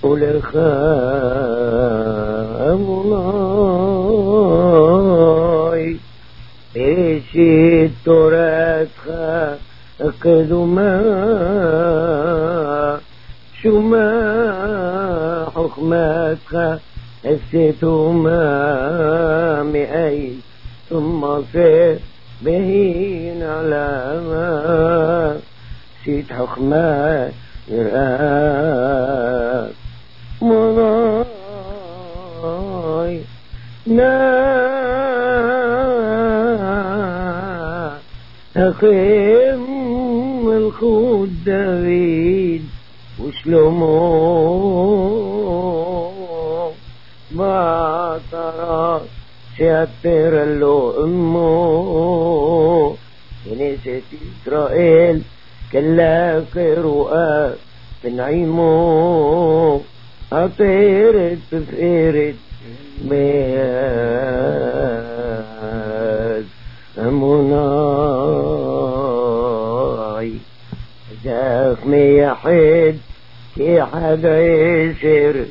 ولخامولاي إيشي تورتها قدما شما حكمتها الستوما مئي ثم في بهين علامة سيد حكمة يرآك مضاي أقيم الخود داويد وشلومو باطرات شاتر له أمه كنيسة إسرائيل كلا قروءة بنعيمه أطيرت بفيرت بياد أموناي زخمي يحد كي حدا يسر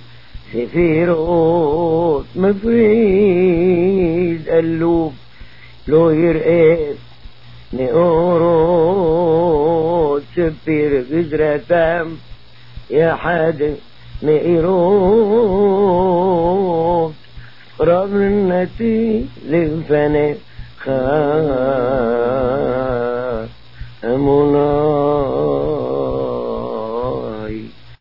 سفيروت مفريد قلوب لو يرقب نقروت سفير قدرة يا حدا نقروت رب النتي للفنى خامونا